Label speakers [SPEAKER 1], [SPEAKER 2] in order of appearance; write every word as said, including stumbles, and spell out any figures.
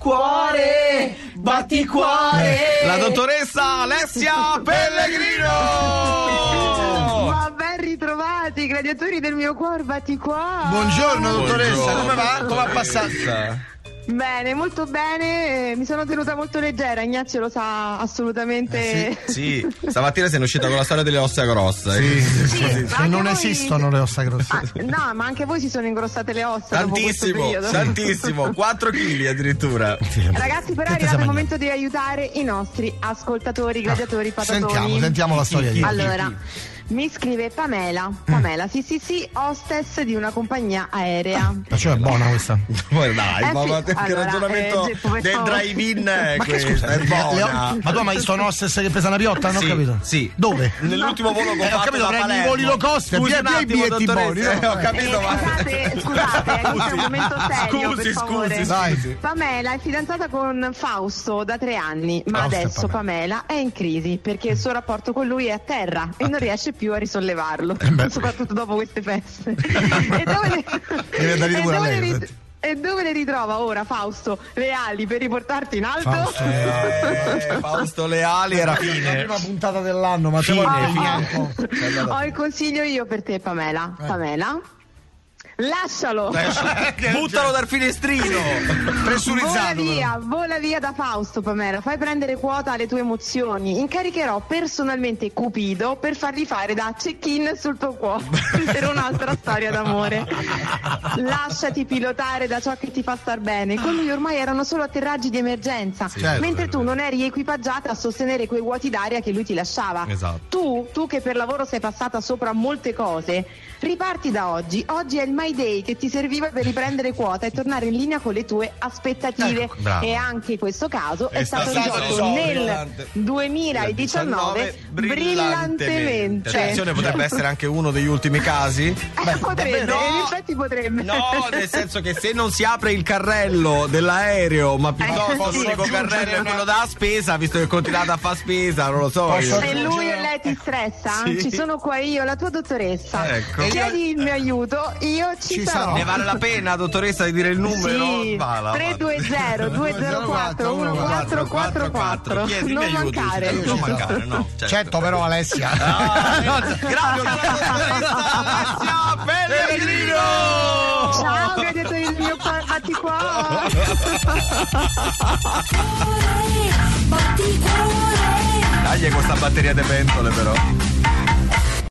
[SPEAKER 1] cuore, batti cuore.
[SPEAKER 2] La dottoressa Alessia Pellegrino.
[SPEAKER 3] Ma ben ritrovati, gladiatori del mio cuore, batti cuore.
[SPEAKER 4] Buongiorno dottoressa,
[SPEAKER 2] Buongiorno.
[SPEAKER 4] come va? Come ha passato?
[SPEAKER 3] Bene, molto bene, eh, mi sono tenuta molto leggera, Ignazio lo sa assolutamente.
[SPEAKER 2] Eh, sì, sì, stamattina sei uscita con la storia delle ossa grosse.
[SPEAKER 4] Sì, sì, sì,
[SPEAKER 3] Sì,
[SPEAKER 4] sì.
[SPEAKER 3] anche
[SPEAKER 4] Non
[SPEAKER 3] voi-
[SPEAKER 4] esistono le ossa grosse.
[SPEAKER 3] Ah, no, ma anche voi si sono ingrossate le ossa dopo questo
[SPEAKER 2] Tantissimo,
[SPEAKER 3] periodo.
[SPEAKER 2] tantissimo, quattro chili addirittura.
[SPEAKER 3] Ragazzi, però è arrivato il momento di aiutare i nostri ascoltatori, gladiatori, patatoni.
[SPEAKER 4] Sentiamo, sentiamo la storia di
[SPEAKER 3] Allora, mi scrive Pamela. Pamela, sì sì sì, hostess di una compagnia aerea.
[SPEAKER 4] Ma cioè è buona questa.
[SPEAKER 2] Poi dai,
[SPEAKER 3] Eh
[SPEAKER 2] ma,
[SPEAKER 3] sì,
[SPEAKER 2] ma che
[SPEAKER 3] allora,
[SPEAKER 2] ragionamento
[SPEAKER 3] eh, Geppo, per
[SPEAKER 2] del
[SPEAKER 3] favore.
[SPEAKER 2] drive-in è
[SPEAKER 4] Ma che
[SPEAKER 2] questo,
[SPEAKER 4] scusa,
[SPEAKER 2] è
[SPEAKER 4] le- le-
[SPEAKER 2] buona.
[SPEAKER 4] ma tu hai mai visto un hostess che pesa una piotta? Non
[SPEAKER 2] Sì,
[SPEAKER 4] ho capito.
[SPEAKER 2] sì.
[SPEAKER 4] Dove?
[SPEAKER 2] Nell'ultimo volo che ho
[SPEAKER 4] Eh, ho
[SPEAKER 2] fatto
[SPEAKER 4] capito,
[SPEAKER 2] da
[SPEAKER 4] prendi i
[SPEAKER 2] Palermo.
[SPEAKER 4] voli low cost,
[SPEAKER 2] Scusi
[SPEAKER 4] via-
[SPEAKER 2] un
[SPEAKER 4] via i
[SPEAKER 2] attimo,
[SPEAKER 4] biglietti
[SPEAKER 2] dottoressa,
[SPEAKER 4] buoni,
[SPEAKER 2] eh,
[SPEAKER 4] no?
[SPEAKER 2] ho capito,
[SPEAKER 3] Eh,
[SPEAKER 2] ma
[SPEAKER 3] scusate, scusate, questo è un momento serio,
[SPEAKER 2] Scusi,
[SPEAKER 3] per favore.
[SPEAKER 2] scusi,
[SPEAKER 4] Dai.
[SPEAKER 2] scusi.
[SPEAKER 3] Pamela è fidanzata con Fausto da tre anni, ma
[SPEAKER 4] Fausto e
[SPEAKER 3] adesso
[SPEAKER 4] Pamela.
[SPEAKER 3] Pamela è in crisi perché il suo rapporto con lui è a terra e non riesce più a risollevarlo,
[SPEAKER 4] beh.
[SPEAKER 3] soprattutto dopo queste feste. e dove le,
[SPEAKER 4] Deve andare
[SPEAKER 3] e
[SPEAKER 4] pure a
[SPEAKER 3] dove
[SPEAKER 4] lei,
[SPEAKER 3] le rit-
[SPEAKER 4] senti.
[SPEAKER 3] e dove le ritrova ora Fausto le ali per riportarti in alto?
[SPEAKER 4] Fausto,
[SPEAKER 2] Eh, Fausto Leali era
[SPEAKER 4] La
[SPEAKER 2] fine.
[SPEAKER 4] prima puntata dell'anno, ma te
[SPEAKER 2] Fine,
[SPEAKER 4] vuoi
[SPEAKER 2] fine.
[SPEAKER 3] Ho il consiglio io per te, Pamela. Pamela, lascialo.
[SPEAKER 2] Buttalo dal finestrino.
[SPEAKER 3] Vola
[SPEAKER 4] pressurizzato.
[SPEAKER 3] via, vola via da Fausto, Pamela. Fai prendere quota alle tue emozioni. Incaricherò personalmente Cupido per fargli fare da check-in sul tuo cuore per un'altra storia d'amore. Lasciati pilotare da ciò che ti fa star bene. Con lui ormai erano solo atterraggi di emergenza,
[SPEAKER 4] certo,
[SPEAKER 3] mentre tu non eri equipaggiata a sostenere quei vuoti d'aria che lui ti lasciava.
[SPEAKER 2] Esatto.
[SPEAKER 3] Tu, tu che per lavoro sei passata sopra molte cose, riparti da oggi. Oggi è il My Day che ti serviva per riprendere quota e tornare in linea con le tue aspettative.
[SPEAKER 2] Ecco, bravo.
[SPEAKER 3] E anche in questo caso è,
[SPEAKER 2] È
[SPEAKER 3] stato
[SPEAKER 2] stato
[SPEAKER 3] risolto
[SPEAKER 2] risolto
[SPEAKER 3] nel
[SPEAKER 2] brillante.
[SPEAKER 3] duemiladiciannove brillantemente.
[SPEAKER 2] Attenzione, potrebbe essere anche uno degli ultimi casi.
[SPEAKER 3] Eh, potrebbe,
[SPEAKER 2] no.
[SPEAKER 3] in effetti potrebbe.
[SPEAKER 2] No, nel senso che se non si apre il carrello dell'aereo, ma piuttosto
[SPEAKER 3] Eh, sì.
[SPEAKER 2] l'unico
[SPEAKER 4] Posso
[SPEAKER 2] carrello è
[SPEAKER 4] aggiungere
[SPEAKER 2] quello
[SPEAKER 4] una-
[SPEAKER 2] da spesa, visto che continuate a fare spesa, non lo so.
[SPEAKER 4] Posso
[SPEAKER 2] io.
[SPEAKER 3] Se lui e lei ti stressa,
[SPEAKER 2] Sì.
[SPEAKER 3] ci sono qua io, la tua dottoressa.
[SPEAKER 2] Ecco.
[SPEAKER 3] Chiedi il mio aiuto, io ci,
[SPEAKER 4] Ci
[SPEAKER 3] sarò.
[SPEAKER 4] sarò.
[SPEAKER 2] Ne vale la pena, dottoressa, di dire il numero?
[SPEAKER 3] Sì,
[SPEAKER 2] Vala,
[SPEAKER 3] tre due zero due zero quattro uno quattro quattro quattro.
[SPEAKER 2] Chiedi,
[SPEAKER 3] Non
[SPEAKER 2] mi aiuti,
[SPEAKER 3] mancare.
[SPEAKER 2] Non mancare, no. Certo.
[SPEAKER 4] Certo, però Alessia.
[SPEAKER 2] Ah, grazie alla dottoressa Alessia Pellegrino!
[SPEAKER 3] Ciao, gladiatori del mio cuore, batti qua.
[SPEAKER 2] Dai questa batteria di pentole però.